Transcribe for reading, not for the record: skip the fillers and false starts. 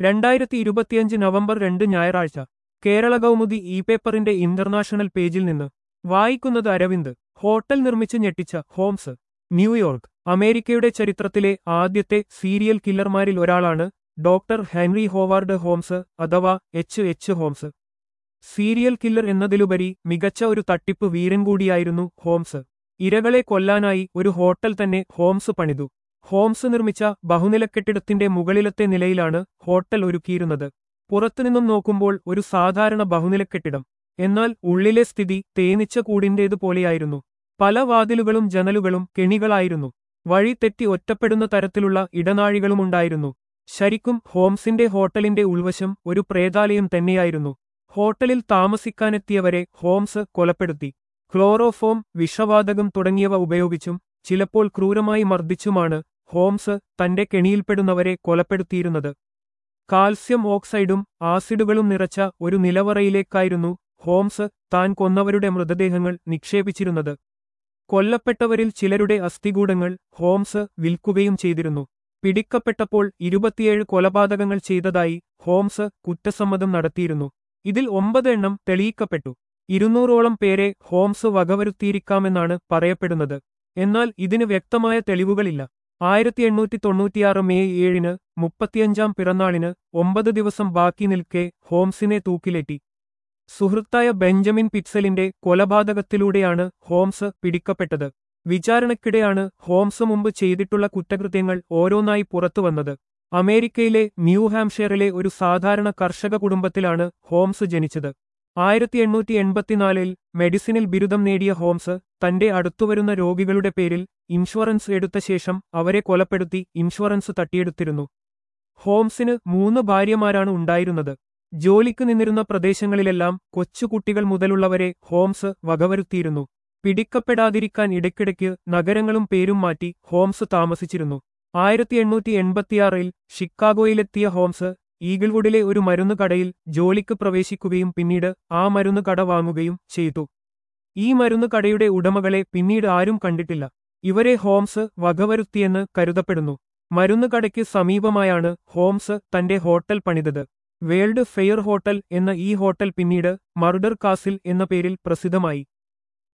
2025 November 2 ഞായറാഴ്ച കേരള കൗമുദി ഇ പേപ്പറിന്റെ ഇന്റർനാഷണൽ പേജിൽ നിന്ന് വായിക്കുന്നത് അരവിന്ദ്. ഹോട്ടൽ നിർമ്മിച്ച് ഞെട്ടിച്ച ഹോംസ്. ന്യൂയോർക്ക്. അമേരിക്കയുടെ ചരിത്രത്തിലെ ആദ്യത്തെ സീരിയൽ കില്ലർമാരിൽ ഒരാളാണ് ഡോക്ടർ ഹെൻറി ഹോവാർഡ് ഹോംസ് അഥവാ എച്ച് ഹോംസ്. സീരിയൽ കില്ലർ എന്നതിലുപരി മികച്ച ഒരു തട്ടിപ്പ് വീരൻ കൂടിയായിരുന്നു ഹോംസ്. ഇരകളെ കൊല്ലാനായി ഒരു ഹോട്ടൽ തന്നെ ഹോംസ് പണിതു. ഹോംസ് നിർമ്മിച്ച ബഹുനിലക്കെട്ടിടത്തിന്റെ മുകളിലത്തെ നിലയിലാണ് ഹോട്ടൽ ഒരുക്കിയിരുന്നത്. പുറത്തുനിന്നും നോക്കുമ്പോൾ ഒരു സാധാരണ ബഹുനിലക്കെട്ടിടം. എന്നാൽ ഉള്ളിലെ സ്ഥിതി തേനീച്ച കൂടിന്റേതുപോലെയായിരുന്നു. പല വാതിലുകളും ജനലുകളും കെണികളായിരുന്നു. വഴി തെറ്റി ഒറ്റപ്പെടുന്ന തരത്തിലുള്ള ഇടനാഴികളുമുണ്ടായിരുന്നു. ശരിക്കും ഹോംസിന്റെ ഹോട്ടലിന്റെ ഉൾവശം ഒരു പ്രേതാലയം തന്നെയായിരുന്നു. ഹോട്ടലിൽ താമസിക്കാനെത്തിയവരെ ഹോംസ് കൊലപ്പെടുത്തി. ക്ലോറോഫോം, വിഷവാതകം തുടങ്ങിയവ ഉപയോഗിച്ചും ചിലപ്പോൾ ക്രൂരമായി മർദ്ദിച്ചുമാണ് ഹോംസ് തന്റെ കെണിയിൽപ്പെടുന്നവരെ കൊലപ്പെടുത്തിയിരുന്നത്. കാൽസ്യം ഓക്സൈഡും ആസിഡുകളും നിറച്ച ഒരു നിലവറയിലേക്കായിരുന്നു ഹോംസ് താൻ കൊന്നവരുടെ മൃതദേഹങ്ങൾ നിക്ഷേപിച്ചിരുന്നത്. കൊല്ലപ്പെട്ടവരിൽ ചിലരുടെ അസ്ഥികൂടങ്ങൾ ഹോംസ് വിൽക്കുകയും ചെയ്തിരുന്നു. പിടിക്കപ്പെട്ടപ്പോൾ 27 കൊലപാതകങ്ങൾ ചെയ്തതായി ഹോംസ് കുറ്റസമ്മതം നടത്തിയിരുന്നു. ഇതിൽ 9 എണ്ണം തെളിയിക്കപ്പെട്ടു. 200ഓളം പേരെ ഹോംസ് വകവരുത്തിയിരിക്കാമെന്നാണ് പറയപ്പെടുന്നത്. എന്നാൽ ഇതിന് വ്യക്തമായ തെളിവുകളില്ല. 1896 മെയ് 7 35-ാം പിറന്നാളിന് 9 ദിവസം ബാക്കി നിൽക്കെ ഹോംസിനെ തൂക്കിലേറ്റി. സുഹൃത്തായ ബെഞ്ചമിൻ പിറ്റ്സലിന്റെ കൊലപാതകത്തിലൂടെയാണ് ഹോംസ് പിടിക്കപ്പെട്ടത്. വിചാരണയ്ക്കിടെയാണ് ഹോംസ് മുമ്പ് ചെയ്തിട്ടുള്ള കുറ്റകൃത്യങ്ങൾ ഓരോന്നായി പുറത്തുവന്നത്. അമേരിക്കയിലെ ന്യൂഹാംഷെയറിലെ ഒരു സാധാരണ കർഷക കുടുംബത്തിലാണ് ഹോംസ് ജനിച്ചത്. 1884-ൽ മെഡിസിനിൽ ബിരുദം നേടിയ ഹോംസ് തന്റെ അടുത്തുവരുന്ന രോഗികളുടെ പേരിൽ ഇൻഷുറൻസ് എടുത്ത ശേഷം അവരെ കൊലപ്പെടുത്തി ഇൻഷുറൻസ് തട്ടിയെടുത്തിരുന്നു. ഹോംസിന് 3 ഭാര്യമാരാണ് ഉണ്ടായിരുന്നത്. ജോലിക്ക് നിന്നിരുന്ന പ്രദേശങ്ങളിലെല്ലാം കൊച്ചുകുട്ടികൾ മുതലുള്ളവരെ ഹോംസ് വകവരുത്തിയിരുന്നു. പിടിക്കപ്പെടാതിരിക്കാൻ ഇടയ്ക്കിടയ്ക്ക് നഗരങ്ങളും പേരും മാറ്റി ഹോംസ് താമസിച്ചിരുന്നു. 1886-ൽ ഷിക്കാഗോയിലെത്തിയ ഹോംസ് ഈഗിൾവുഡിലെ ഒരു മരുന്നുകടയിൽ ജോലിക്ക് പ്രവേശിക്കുകയും പിന്നീട് ആ മരുന്നുകട വാങ്ങുകയും ചെയ്തു. ഈ മരുന്നുകടയുടെ ഉടമകളെ പിന്നീട് ആരും കണ്ടിട്ടില്ല. ഇവരെ ഹോംസ് വകവരുത്തിയെന്ന് കരുതപ്പെടുന്നു. മരുന്നുകടയ്ക്ക് സമീപമായാണ് ഹോംസ് തന്റെ ഹോട്ടൽ പണിതത്. വേൾഡ് ഫെയർ ഹോട്ടൽ എന്ന ഈ ഹോട്ടൽ പിന്നീട് മർഡർ കാസിൽ എന്ന പേരിൽ പ്രസിദ്ധമായി.